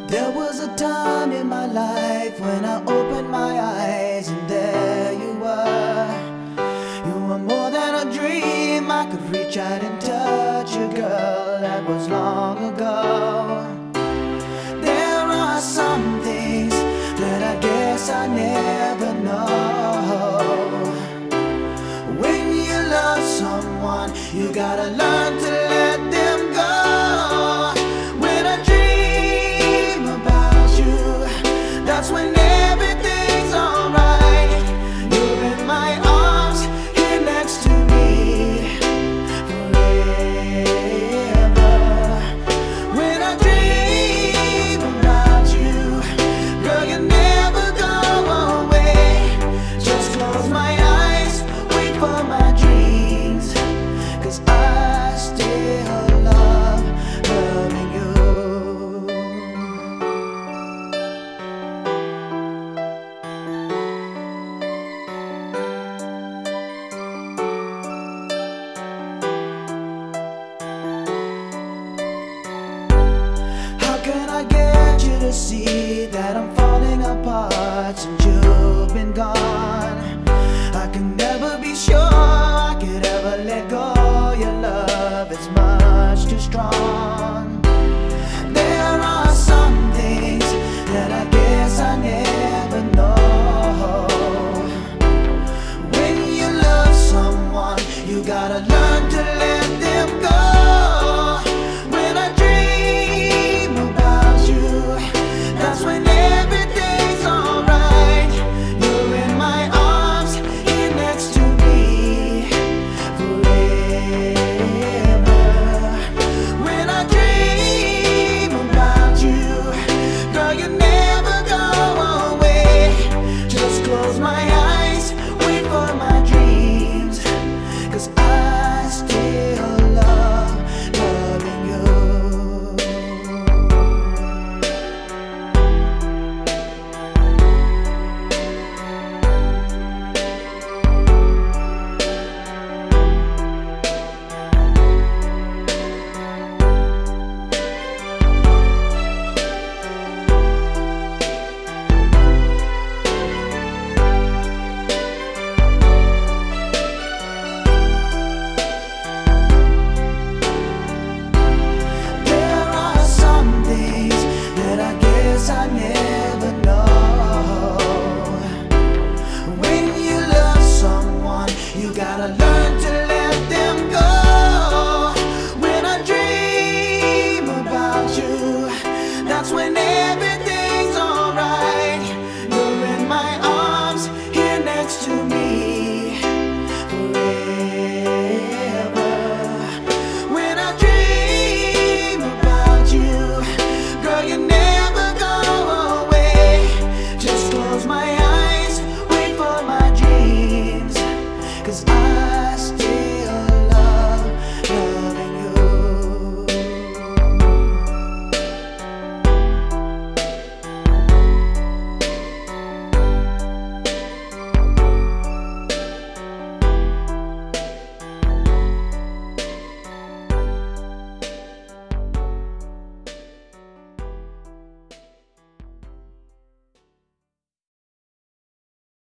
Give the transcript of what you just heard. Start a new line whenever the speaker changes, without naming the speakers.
There was a time in my life when I opened my eyes and there you were. You were more than a dream. I could reach out and touch you, girl. That was long ago. There are some things that I guess I never know. When you love someone, you gotta learn to let them go. When I dream about you, that's when everything's alright. You're in my arms, here next to me forever. When I dream about you, girl, you never go away. Just close my eyes, wait for my dreams, 'cause I still love loving you. How can I get you to see that I'm falling apart?